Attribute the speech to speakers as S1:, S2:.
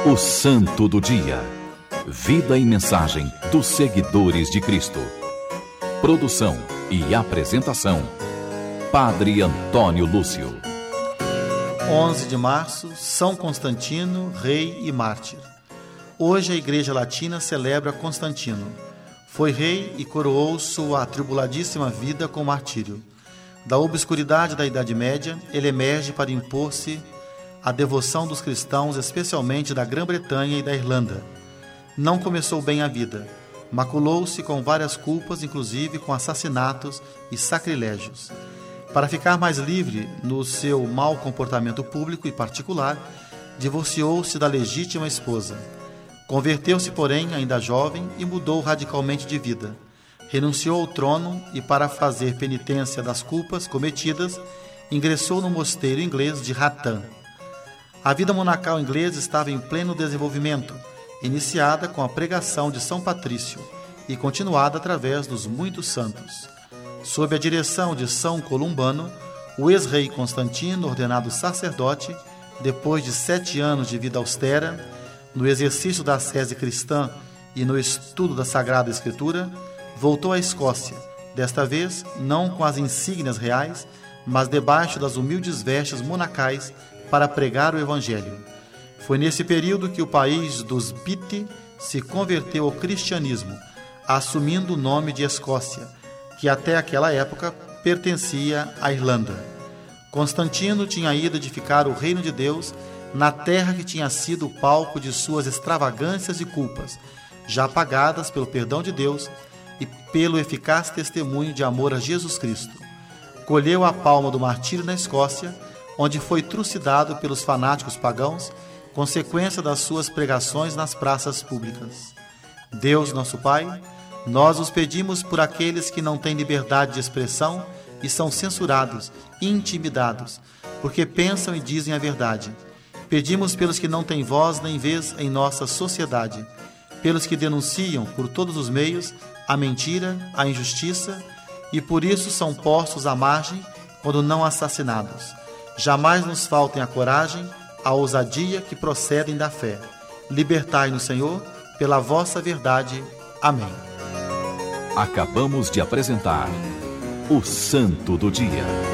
S1: O Santo do Dia. Vida e mensagem dos seguidores de Cristo. Produção e apresentação: Padre Antônio Lúcio.
S2: 11 de março, São Constantino, rei e mártir. Hoje a Igreja Latina celebra Constantino. Foi rei e coroou sua atribuladíssima vida com martírio. Da obscuridade da Idade Média, ele emerge para impor-se a devoção dos cristãos, especialmente da Grã-Bretanha e da Irlanda. Não começou bem a vida. Maculou-se com várias culpas, inclusive com assassinatos e sacrilégios. Para ficar mais livre no seu mau comportamento público e particular, divorciou-se da legítima esposa. Converteu-se, porém, ainda jovem, e mudou radicalmente de vida. Renunciou ao trono e, para fazer penitência das culpas cometidas, ingressou no mosteiro inglês de Hatton. A vida monacal inglesa estava em pleno desenvolvimento, iniciada com a pregação de São Patrício e continuada através dos muitos santos. Sob a direção de São Columbano, o ex-rei Constantino, ordenado sacerdote, depois de 7 anos de vida austera, no exercício da ascese cristã e no estudo da Sagrada Escritura, voltou à Escócia, desta vez não com as insígnias reais, mas debaixo das humildes vestes monacais, para pregar o Evangelho. Foi nesse período que o país dos Piti se converteu ao cristianismo, assumindo o nome de Escócia, que até aquela época pertencia à Irlanda. Constantino tinha ido edificar o reino de Deus na terra que tinha sido o palco de suas extravagâncias e culpas, já pagadas pelo perdão de Deus e pelo eficaz testemunho de amor a Jesus Cristo. Colheu a palma do martírio na Escócia, onde foi trucidado pelos fanáticos pagãos, consequência das suas pregações nas praças públicas. Deus, nosso Pai, nós os pedimos por aqueles que não têm liberdade de expressão e são censurados e intimidados, porque pensam e dizem a verdade. Pedimos pelos que não têm voz nem vez em nossa sociedade, pelos que denunciam por todos os meios a mentira, a injustiça, e por isso são postos à margem quando não assassinados. Jamais nos faltem a coragem, a ousadia que procedem da fé. Libertai-nos, Senhor, pela vossa verdade. Amém.
S1: Acabamos de apresentar o Santo do Dia.